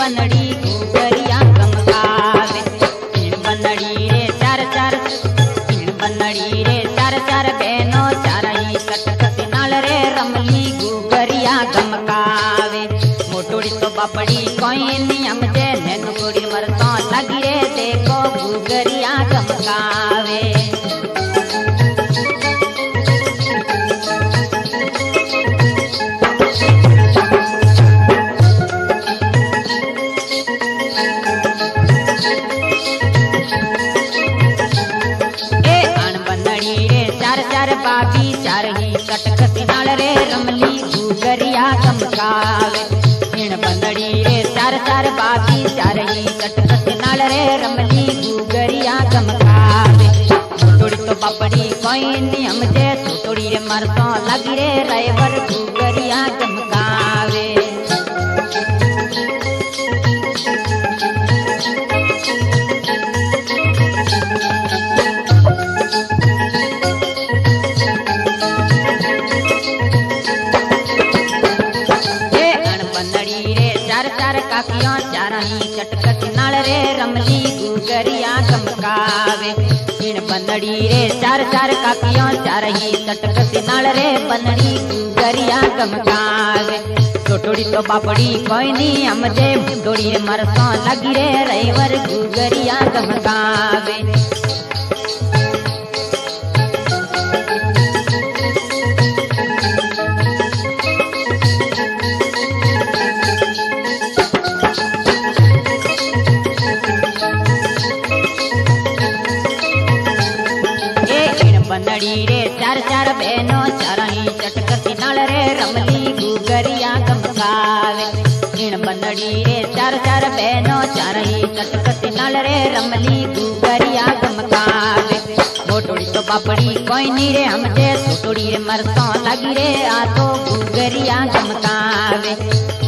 बनड़ी घुघरिया गमकावे। तीन बनड़ी रे चार चार, तीन बनड़ी रे चार चार बहनों चारही कटकट नाल रे रमली घुघरिया गमकावे। मोटोड़ी तो बापड़ी कोई नियम जे नैनु कोड़ी मरता लगी रे देखो घुघरिया गमकावे। बाबी चारही कटकट नाल रे रमली घुघरिया गमकावे। तीन बनड़ी रे चार चार बाबी चारही कटकट नाल रे रमली घुघरिया गमकावे। थोड़ी तो बापड़ी कोई नियम जे थोड़ी रे मरतो लगी रे ड्राइवर घुघरिया गमकावे। काकियों चारही चटकट नाल रे रमली घुघरिया गमकावे। तीन बनड़ी रे चार चार काकियों चारही चटकट नाल रे बनड़ी घुघरिया गमकावे। छोटोड़ी तो बापड़ी कोई नी हमजे मुंडोड़ी रे मरसों लगी रे ड्राइवर घुघरिया गमकावे। बनड़ी रे चार चार बहनों चारही चटकट नाल रे रमली घुघरिया गमकावे। तीन बनड़ी रे चार चार बहनों चारही चटकट नाल रे रमली घुघरिया गमकावे। मोटोड़ी तो बापड़ी कोई नी रे हमजे छोटोड़ी रे मरसों लगी रे आ तो घुघरिया गमकावे।